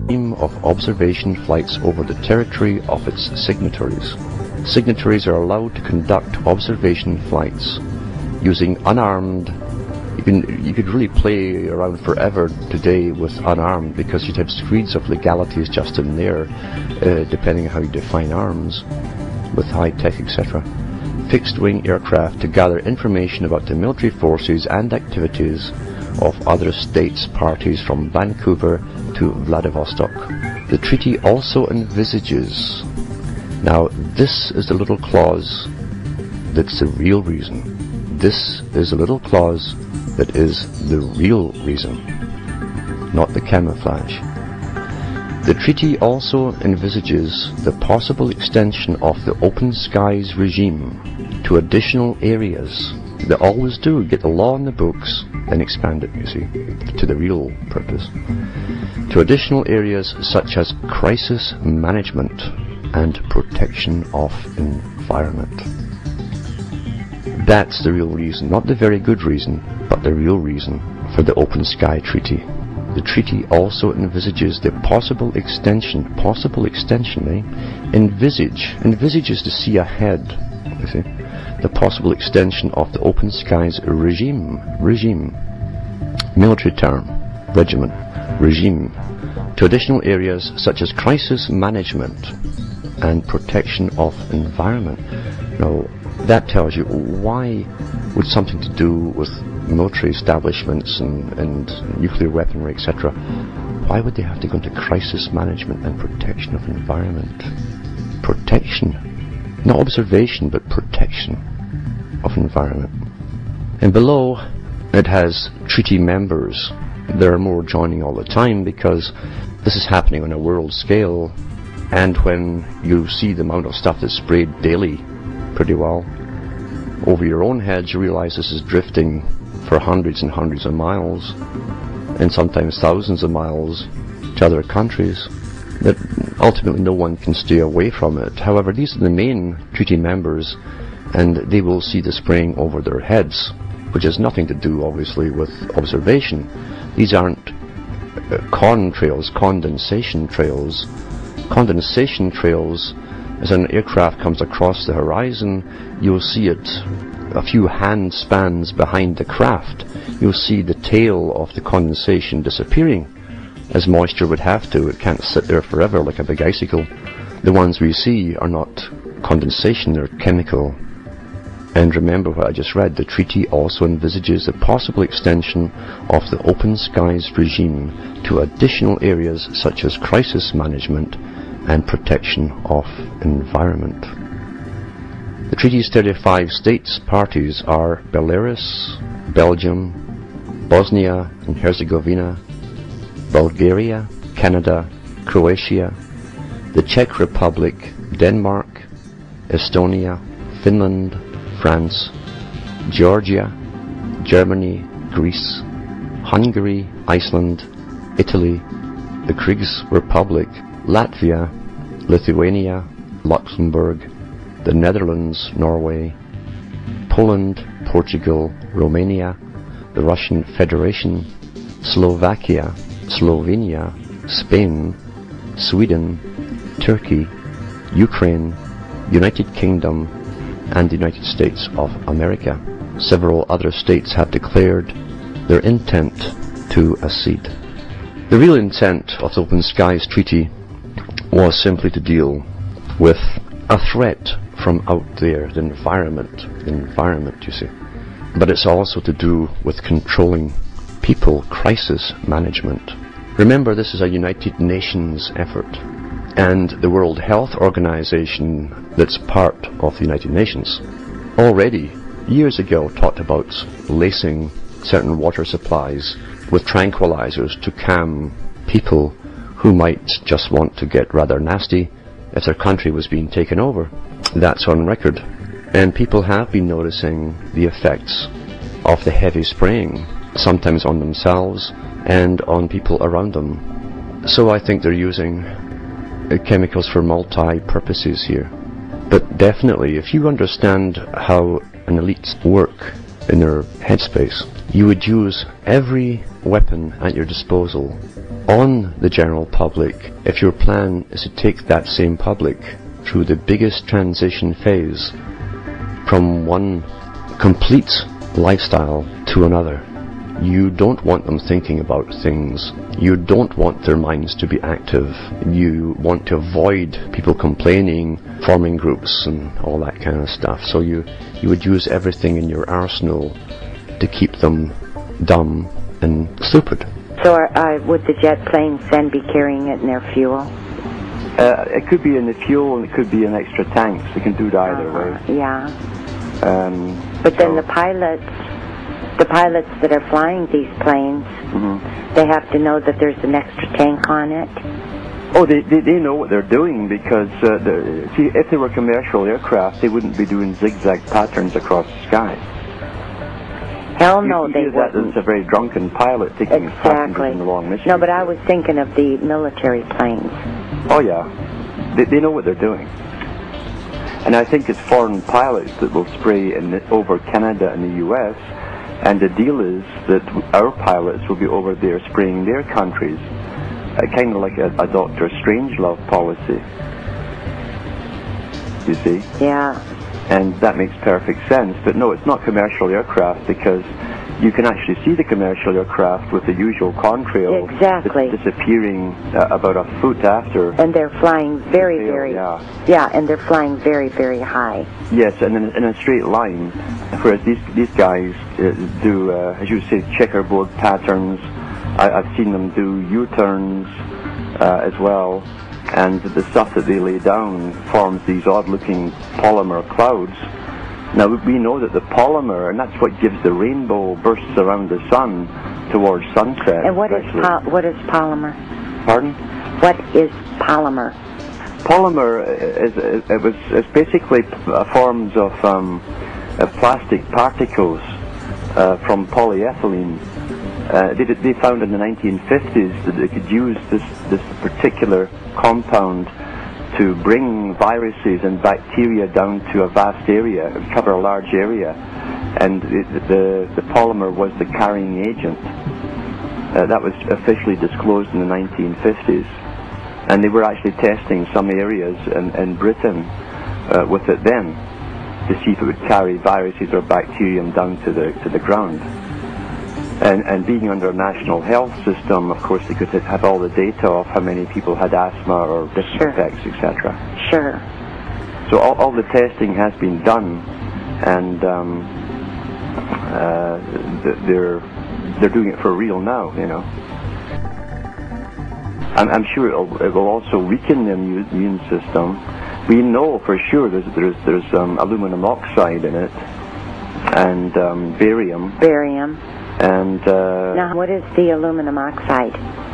of observation flights over the territory of its signatories. Signatories are allowed to conduct observation flights using unarmed. You could really play around forever today with unarmed, because you'd have screeds of legalities just in there, depending on how you define arms, with high-tech, etc. Fixed-wing aircraft to gather information about the military forces and activities of other states' parties from Vancouver to Vladivostok. The treaty also envisages. Now, this is the little clause that's the real reason. This is a little clause that is the real reason, not the camouflage. The treaty also envisages the possible extension of the open skies regime to additional areas. They always do get the law in the books, then expand it, you see, to the real purpose. To additional areas such as crisis management and protection of environment. That's the real reason, not the very good reason, but the real reason for the Open Sky Treaty. The treaty also envisages the possible extension, envisage is to see ahead, you see, the possible extension of the Open Skies regime, military term, regiment, regime, to additional areas such as crisis management and protection of environment. Now, that tells you why would something to do with military establishments and nuclear weaponry, etc., why would they have to go into crisis management and protection of environment? Protection, not observation, but protection of environment. And below, it has treaty members. There are more joining all the time, because this is happening on a world scale, and when you see the amount of stuff that's sprayed daily, pretty well, over your own heads, you realize this is drifting for hundreds and hundreds of miles, and sometimes thousands of miles, to other countries, that ultimately no one can stay away from it. However, these are the main treaty members, and they will see the spraying over their heads, which has nothing to do, obviously, with observation. These aren't condensation trails. Condensation trails, as an aircraft comes across the horizon, you'll see it a few hand spans behind the craft. You'll see the tail of the condensation disappearing, as moisture would have to. It can't sit there forever like a big icicle. The ones we see are not condensation, they're chemical. And remember what I just read, the treaty also envisages the possible extension of the Open Skies regime to additional areas such as crisis management and protection of environment. The treaty's 35 states parties are Belarus, Belgium, Bosnia and Herzegovina, Bulgaria, Canada, Croatia, the Czech Republic, Denmark, Estonia, Finland, France, Georgia, Germany, Greece, Hungary, Iceland, Italy, the Kyrgyz Republic, Latvia, Lithuania, Luxembourg, the Netherlands, Norway, Poland, Portugal, Romania, the Russian Federation, Slovakia, Slovenia, Spain, Sweden, Turkey, Ukraine, United Kingdom, and the United States of America. Several other states have declared their intent to accede. The real intent of the Open Skies Treaty was simply to deal with a threat from out there, the environment, you see. But it's also to do with controlling people, crisis management. Remember, this is a United Nations effort, and the World Health Organization, that's part of the United Nations, already years ago talked about lacing certain water supplies with tranquilizers to calm people who might just want to get rather nasty if their country was being taken over. That's on record. And people have been noticing the effects of the heavy spraying, sometimes on themselves and on people around them. So I think they're using chemicals for multi-purposes here. But definitely, if you understand how an elite work in their headspace, You would use every weapon at your disposal on the general public if your plan is to take that same public through the biggest transition phase from one complete lifestyle to another. You don't want them thinking about things. You don't want their minds to be active. You want to avoid people complaining, forming groups and all that kind of stuff. So you would use everything in your arsenal to keep them dumb and stupid. So would the jet planes then be carrying it in their fuel? It could be in the fuel, and it could be in extra tanks. They can do it either way. Yeah. But then the pilots that are flying these planes, they have to know that there's an extra tank on it. Oh, they know what they're doing, because see, if they were commercial aircraft, they wouldn't be doing zigzag patterns across the sky. Hell no, they wouldn't. It's a very drunken pilot taking passengers in the long mission. No, but I was thinking of the military planes. Oh yeah, they know what they're doing. And I think it's foreign pilots that will spray over Canada and the U.S., and the deal is that our pilots will be over there spraying their countries, kind of like a Dr. Strangelove policy, you see? Yeah. And that makes perfect sense. But no, it's not commercial aircraft, because you can actually see the commercial aircraft with the usual contrail disappearing about a foot after. And they're flying very, and they're flying very, very high. Yes, and in a straight line, whereas these guys do, as you say, checkerboard patterns. I've seen them do U-turns as well. And the stuff that they lay down forms these odd-looking polymer clouds. Now, we know that the polymer, and that's what gives the rainbow bursts around the sun towards sunset. And what is polymer? Pardon? What is polymer? Polymer is basically forms of plastic particles from polyethylene. They found in the 1950s that they could use this particular compound to bring viruses and bacteria down to a vast area, cover a large area, and the polymer was the carrying agent. That was officially disclosed in the 1950s, and they were actually testing some areas in Britain with it then to see if it would carry viruses or bacterium down to the ground. And being under a national health system, of course, they could have all the data of how many people had asthma or different effects, etc. Sure. So all the testing has been done, and they're doing it for real now, you know. I'm sure it will also weaken the immune system. We know for sure there's aluminum oxide in it, and barium. Barium. And now, what is the aluminum oxide?